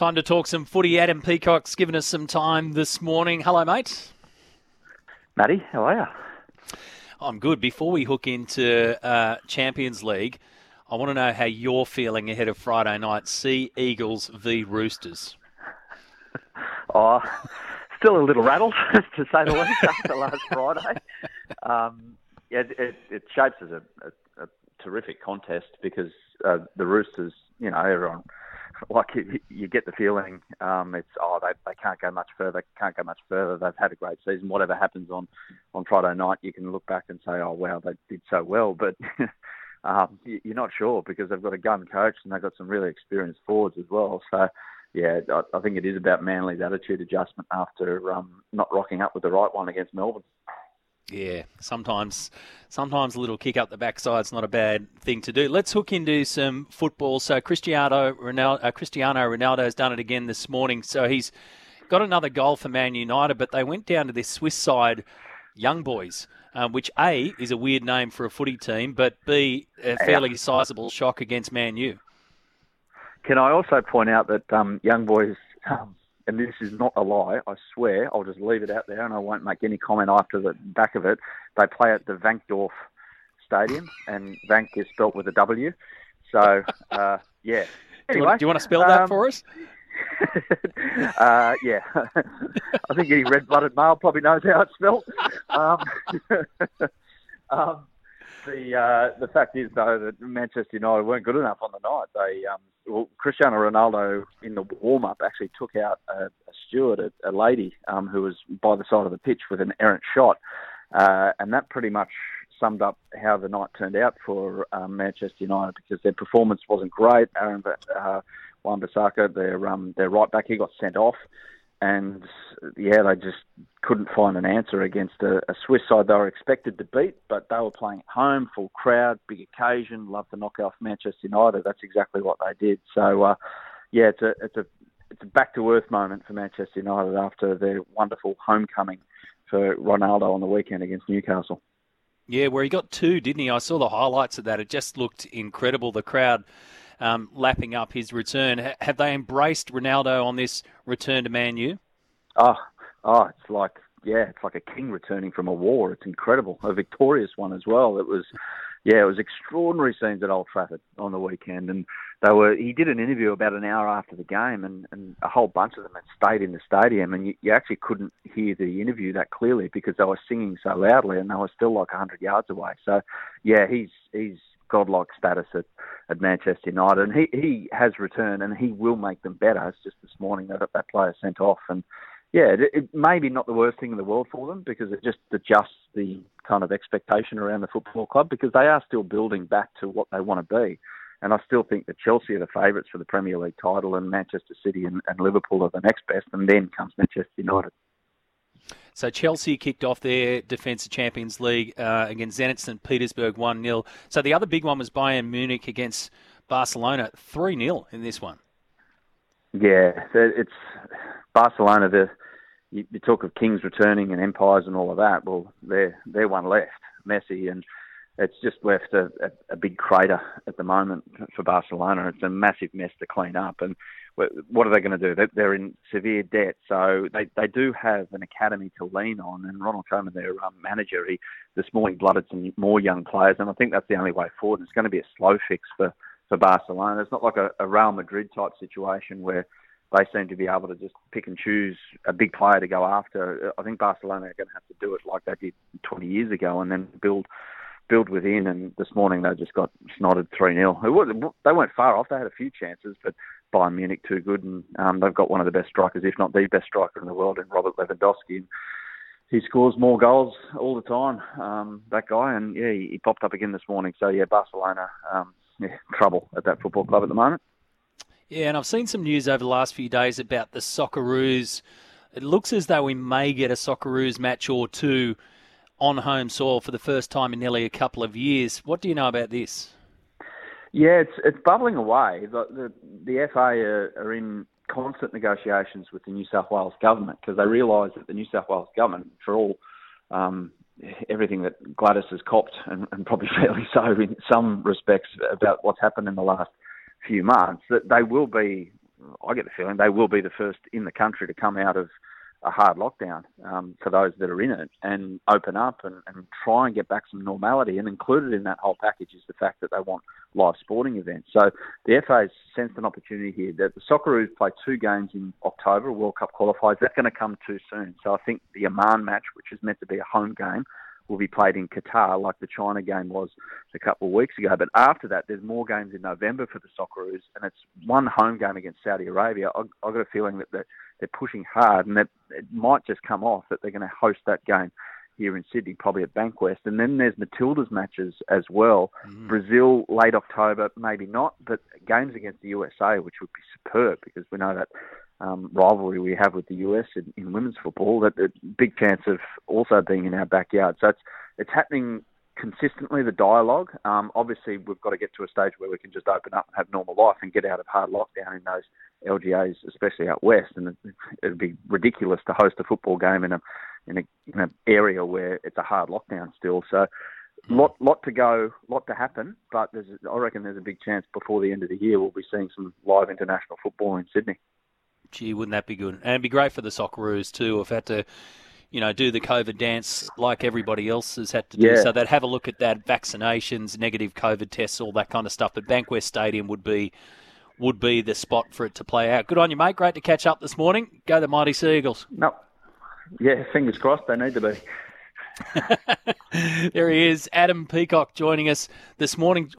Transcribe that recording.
Time to talk some footy. Adam Peacock's given us some time this morning. Hello, mate. Matty, how are you? I'm good. Before we hook into Champions League, I want to know how you're feeling ahead of Friday night. Sea Eagles v Roosters. Oh, still a little rattled, to say the least, after last Friday. It shapes as a terrific contest because the Roosters, everyone, you get the feeling they can't go much further, They've had a great season. Whatever happens on Friday night, you can look back and say, oh, wow, they did so well. But you're not sure because they've got a gun coach and they've got some really experienced forwards as well. So, yeah, I think it is about Manly's attitude adjustment after not rocking up with the right one against Melbourne. Yeah, sometimes a little kick up the backside's not a bad thing to do. Let's hook into some football. So Cristiano Ronaldo's done it again this morning. So he's got another goal for Man United, but they went down to this Swiss side, Young Boys, which A, is a weird name for a footy team, but B, a fairly sizable shock against Man U. Can I also point out that Young Boys... and this is not a lie, I swear, I'll just leave it out there and I won't make any comment after the back of it. They play at the Vankdorf Stadium, and Vank is spelt with a W. So, yeah. Anyway, do you want to spell that for us? Yeah. I think any red-blooded male probably knows how it's spelled. The fact is, though, that Manchester United weren't good enough on the night. Cristiano Ronaldo in the warm-up actually took out a steward, a lady who was by the side of the pitch with an errant shot. And that pretty much summed up how the night turned out for Manchester United because their performance wasn't great. Aaron Wan-Bissaka, their right back, he got sent off. And, yeah, they just couldn't find an answer against a Swiss side they were expected to beat, but they were playing at home, full crowd, big occasion, love to knock off Manchester United. That's exactly what they did. So, yeah, it's a back-to-earth moment for Manchester United after their wonderful homecoming for Ronaldo on the weekend against Newcastle. Yeah, where he got two, didn't he? I saw the highlights of that. It just looked incredible, the crowd lapping up his return. Have they embraced Ronaldo on this return to Man U? Oh, it's like a king returning from a war. It's incredible. A victorious one as well. It was extraordinary scenes at Old Trafford on the weekend. And he did an interview about an hour after the game and a whole bunch of them had stayed in the stadium and you actually couldn't hear the interview that clearly because they were singing so loudly and they were still like 100 yards away. So, yeah, he's godlike status at Manchester United, and he has returned, and he will make them better. It's just this morning that player sent off, and yeah, it may be not the worst thing in the world for them because it just adjusts the kind of expectation around the football club because they are still building back to what they want to be, and I still think that Chelsea are the favourites for the Premier League title, and Manchester City and Liverpool are the next best, and then comes Manchester United. So Chelsea kicked off their Defence of Champions League against Zenit St. Petersburg 1-0. So the other big one was Bayern Munich against Barcelona 3-0 in this one. Yeah, it's Barcelona. You talk of kings returning and empires and all of that. Well, they're one left, Messi, and it's just left a big crater at the moment for Barcelona. It's a massive mess to clean up, and what are they going to do? They're in severe debt, so they do have an academy to lean on. And Ronald Koeman, their manager, he this morning blooded some more young players, and I think that's the only way forward. It's going to be a slow fix for Barcelona. It's not like a Real Madrid type situation where they seem to be able to just pick and choose a big player to go after. I think Barcelona are going to have to do it like they did 20 years ago and then build within. And this morning they just got snotted 3-0. They weren't far off. They had a few chances, but Bayern Munich too good, and they've got one of the best strikers, if not the best striker in the world, in Robert Lewandowski. And he scores more goals all the time, that guy. And yeah, he popped up again this morning. So yeah, Barcelona, trouble at that football club at the moment. Yeah, and I've seen some news over the last few days about the Socceroos. It looks as though we may get a Socceroos match or two on home soil for the first time in nearly a couple of years. What do you know about this? Yeah, it's bubbling away. The FA are in constant negotiations with the New South Wales government because they realise that the New South Wales government, for all everything that Gladys has copped, and probably fairly so in some respects about what's happened in the last few months, that they will be I get the feeling they will be the first in the country to come out of a hard lockdown for those that are in it and open up and try and get back some normality. And included in that whole package is the fact that they want live sporting events. So the FA's sensed an opportunity here. The Socceroos play 2 games in October, World Cup qualifiers. That's going to come too soon. So I think the Oman match, which is meant to be a home game, will be played in Qatar like the China game was a couple of weeks ago. But after that, there's more games in November for the Socceroos, and it's one home game against Saudi Arabia. I've got a feeling that they're pushing hard, and that it might just come off that they're going to host that game here in Sydney, probably at Bankwest. And then there's Matilda's matches as well. Brazil, late October, maybe not, but games against the USA, which would be superb because we know that rivalry we have with the US in women's football, that the big chance of also being in our backyard. So it's happening consistently, the dialogue. Obviously, we've got to get to a stage where we can just open up and have normal life and get out of hard lockdown in those LGAs, especially out west. And it'd be ridiculous to host a football game in an area where it's a hard lockdown still. So lot to go, lot to happen. But I reckon there's a big chance before the end of the year we'll be seeing some live international football in Sydney. Gee, wouldn't that be good? And it'd be great for the Socceroos too if had to, do the COVID dance like everybody else has had to do. Yeah. So they'd have a look at that, vaccinations, negative COVID tests, all that kind of stuff. But Bankwest Stadium would be the spot for it to play out. Good on you, mate. Great to catch up this morning. Go the Mighty Seagulls. No. Yeah, fingers crossed. They need to be. There he is, Adam Peacock, joining us this morning.